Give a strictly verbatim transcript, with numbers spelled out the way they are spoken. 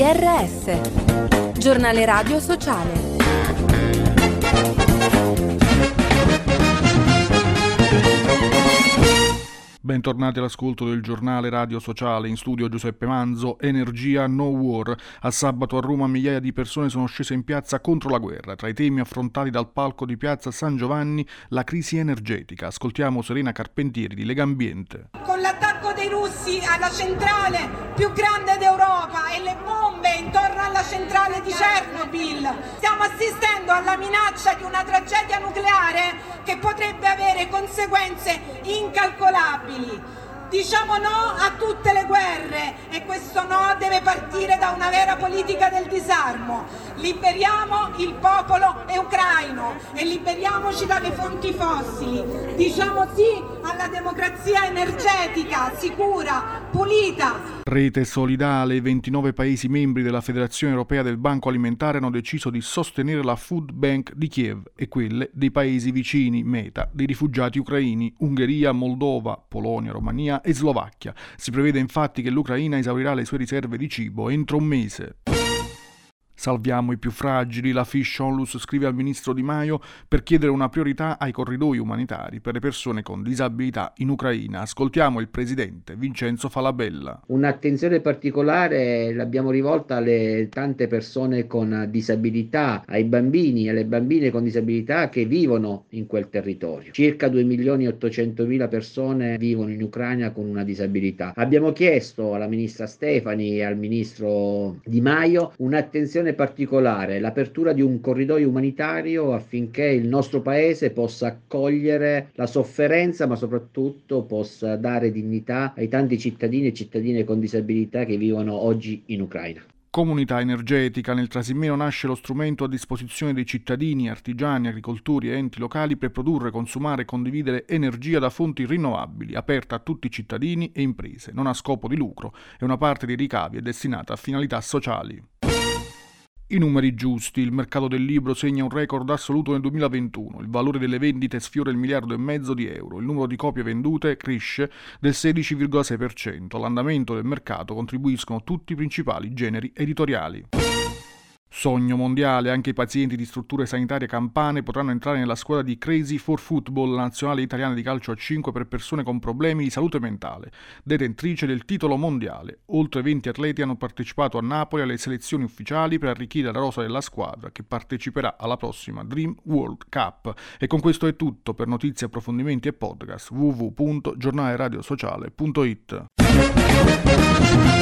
R S, giornale radio sociale. Bentornati all'ascolto del giornale radio sociale. In studio Giuseppe Manzo. Energia no war. A sabato a Roma migliaia di persone sono scese in piazza contro la guerra. Tra i temi affrontati dal palco di piazza San Giovanni, la crisi energetica. Ascoltiamo Serena Carpentieri di Legambiente. Con l'attacco dei russi alla centrale più grande d'Europa e le bombe intorno alla centrale di Chernobyl, stiamo assistendo alla minaccia di una tragedia nucleare che potrebbe avere conseguenze incalcolabili. Diciamo no a tutte le guerre e questo no deve partire da una vera politica del disarmo. Liberiamo il popolo ucraino e liberiamoci dalle fonti fossili. Diciamo sì alla democrazia energetica, sicura, pulita. Rete solidale. I ventinove Paesi membri della Federazione Europea del Banco Alimentare hanno deciso di sostenere la Food Bank di Kiev e quelle dei paesi vicini, meta dei rifugiati ucraini, Ungheria, Moldova, Polonia, Romania e Slovacchia. Si prevede infatti che l'Ucraina esaurirà le sue riserve di cibo entro un mese. Salviamo i più fragili. La Fish Onlus scrive al ministro Di Maio per chiedere una priorità ai corridoi umanitari per le persone con disabilità in Ucraina. Ascoltiamo il presidente Vincenzo Falabella. Un'attenzione particolare l'abbiamo rivolta alle tante persone con disabilità, ai bambini e alle bambine con disabilità che vivono in quel territorio. Circa due milioni e ottocentomila persone vivono in Ucraina con una disabilità. Abbiamo chiesto alla ministra Stefani e al ministro Di Maio un'attenzione particolare, l'apertura di un corridoio umanitario affinché il nostro paese possa accogliere la sofferenza, ma soprattutto possa dare dignità ai tanti cittadini e cittadine con disabilità che vivono oggi in Ucraina. Comunità energetica. Nel Trasimeno nasce lo strumento a disposizione dei cittadini, artigiani, agricoltori e enti locali per produrre, consumare e condividere energia da fonti rinnovabili, aperta a tutti i cittadini e imprese, non a scopo di lucro, e una parte dei ricavi è destinata a finalità sociali. I numeri giusti. Il mercato del libro segna un record assoluto nel duemilaventuno. Il valore delle vendite sfiora il miliardo e mezzo di euro. Il numero di copie vendute cresce del sedici virgola sei per cento. All'andamento del mercato contribuiscono tutti i principali generi editoriali. Sogno mondiale. Anche i pazienti di strutture sanitarie campane potranno entrare nella squadra di Crazy for Football, la nazionale italiana di calcio a cinque per persone con problemi di salute mentale, detentrice del titolo mondiale. Oltre venti atleti hanno partecipato a Napoli alle selezioni ufficiali per arricchire la rosa della squadra che parteciperà alla prossima Dream World Cup. E con questo è tutto. Per notizie, approfondimenti e podcast w w w punto giornale radio sociale punto it.